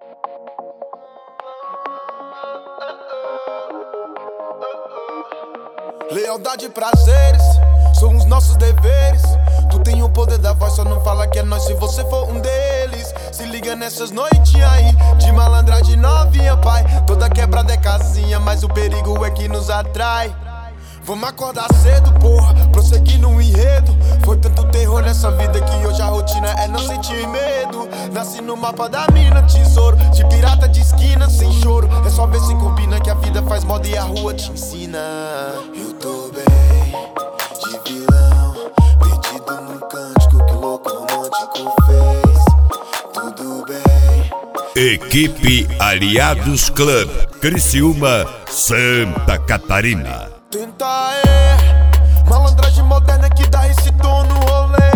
Lealdade e prazeres são os nossos deveres. Tu tem o poder da voz, só não fala que é nós se você for um deles. Se liga nessas noites aí, de malandragem novinha, pai. Toda quebrada é casinha, mas o perigo é que nos atrai. Vamos acordar cedo, porra, prosseguir no enredo. Foi tanto terror nessa vida que hoje a rotina é não sentir medo. Nasci no mapa da mina, tesouro de pirata de esquina, sem choro. É só ver se combina que a vida faz moda e a rua te ensina. Eu tô bem, de vilão, perdido num cântico que o louco romântico fez. Tudo bem. Equipe Aliados Club, Criciúma, Santa Catarina. Tenta malandragem moderna que dá esse tom no rolê.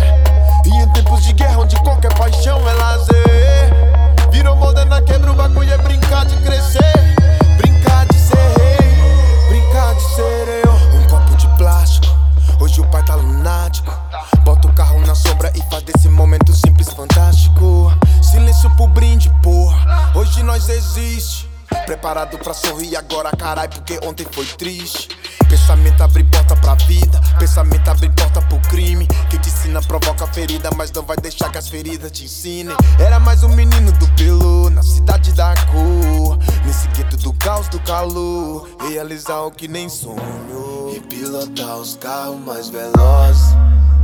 E em tempos de guerra onde qualquer paixão é lazer, virou moderna, quebra o bagulho, é brincar de crescer. Brincar de ser rei, brincar de ser eu. Um copo de plástico, hoje o pai tá lunático. Bota o carro na sombra e faz desse momento simples fantástico. Silêncio pro brinde, porra, hoje nós existe. Preparado pra sorrir agora, carai, porque ontem foi triste. Pensamento abre porta pra vida, pensamento abre porta pro crime. Quem te ensina provoca ferida, mas não vai deixar que as feridas te ensinem. Era mais um menino do pelo, na cidade da cor, nesse gueto do caos, do calor. Realizar o que nem sonho, e pilotar os carros mais velozes,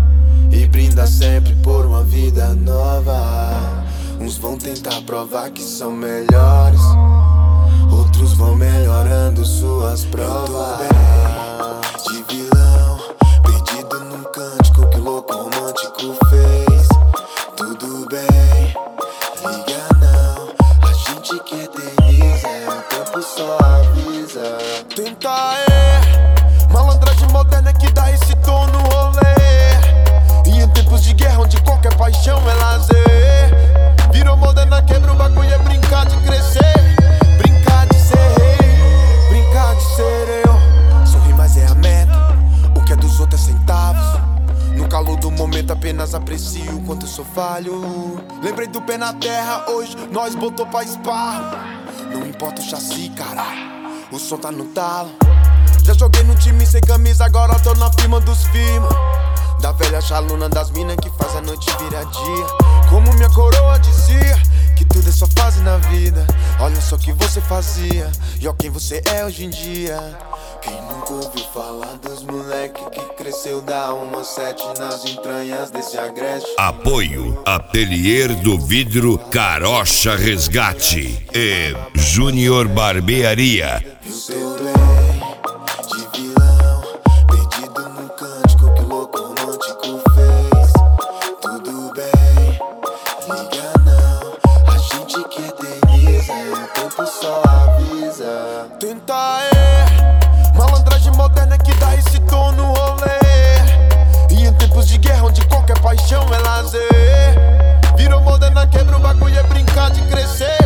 e brindar sempre por uma vida nova. Uns vão tentar provar que são melhores, outros vão melhorando suas provas. De vilão, perdido num cântico que o louco romântico fez. Tudo bem, liga não, a gente que eterniza, o tempo só avisa. Tenta malandragem moderna que dá esse tom no rolê. E em tempos de guerra onde qualquer paixão é lazer, virou moderna, quebra o bagulho, é brincar de crescer. Ser eu, sorrir mais é a meta, o que é dos outros é centavos. No calor do momento apenas aprecio o quanto eu sou falho. Lembrei do pé na terra, hoje nós botou pra esparro. Não importa o chassi, caralho, o som tá no talo. Já joguei no time sem camisa, agora tô na firma dos firma. Da velha chaluna das minas que faz a noite virar dia. Como minha coroa dizia, que tudo é só fase na vida. Olha só o que você fazia e ó quem você é hoje em dia. Quem nunca ouviu falar dos moleque que cresceu da 17 nas entranhas desse agreste. Apoio Atelier do Vidro Carocha Resgate e Júnior Barbearia. Eu tô bem, de vilão, perdido num cântico que o louco romântico fez. Tudo bem, liga não, a gente que eterniza, o tempo só avisa. Tenta malandragem moderna que dá esse tom no rolê. E em tempos de guerra onde qualquer paixão é lazer, virou moderna, quebra o bagulho, é brincar de crescer.